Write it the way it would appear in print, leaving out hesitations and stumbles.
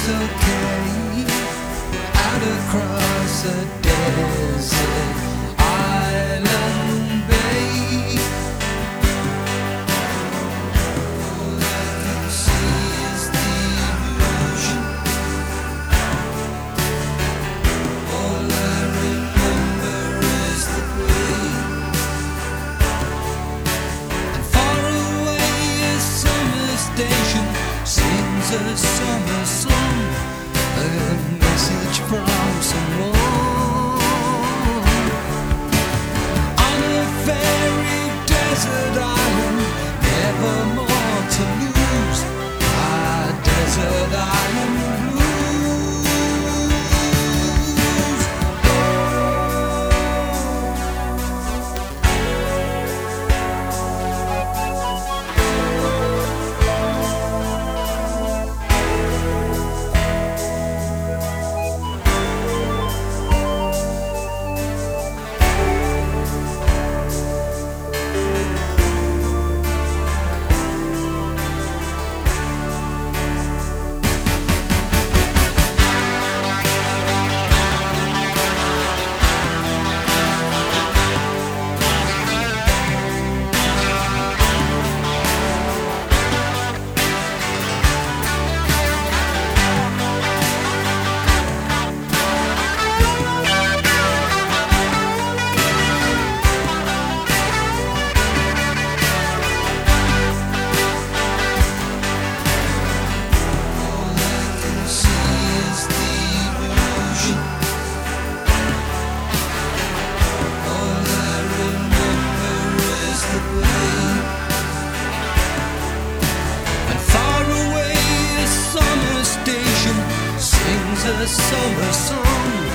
okay. Out across a desert island bay. All I can see is the illusion. All I remember is the pain. And far away a summer station sings a summer song, a message from someone. On a very desert island, never more to lose. Ah, desert island blues. A summer song,